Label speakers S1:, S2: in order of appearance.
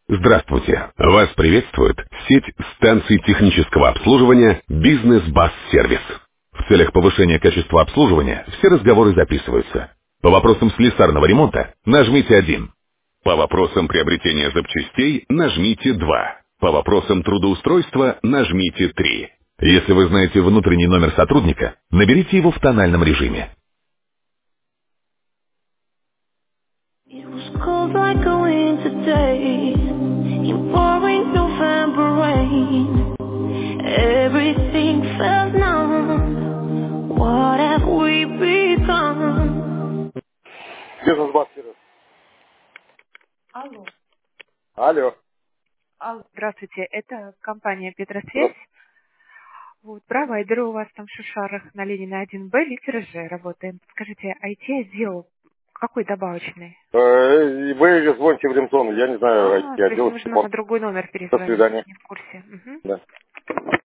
S1: Здравствуйте! Вас приветствует сеть станций технического обслуживания «Бизнес Бас Сервис». В целях повышения качества обслуживания все разговоры записываются. По вопросам слесарного ремонта нажмите 1. По вопросам приобретения запчастей нажмите 2. По вопросам трудоустройства нажмите 3. Если вы знаете внутренний номер сотрудника, наберите его в тональном режиме.
S2: It was cold like a winter day, in pouring November rain. Everything felt numb. What have we become? Бизнес-бас сервис.
S3: Алло.
S2: Алло.
S3: Алло. Здравствуйте, это компания Петросвязь.
S2: Здравствуйте.
S3: Вот, провайдеры у вас там в Шушарах на Ленина 1Б, литера Ж работаем. Скажите, IT-отдел какой добавочный?
S2: Вы звоните в ремзону, я не знаю,
S3: То есть
S2: IT-отдел.
S3: нужно на другой номер
S2: До
S3: перезвонить,
S2: свидания.
S3: не в курсе. Мгм.
S2: Да.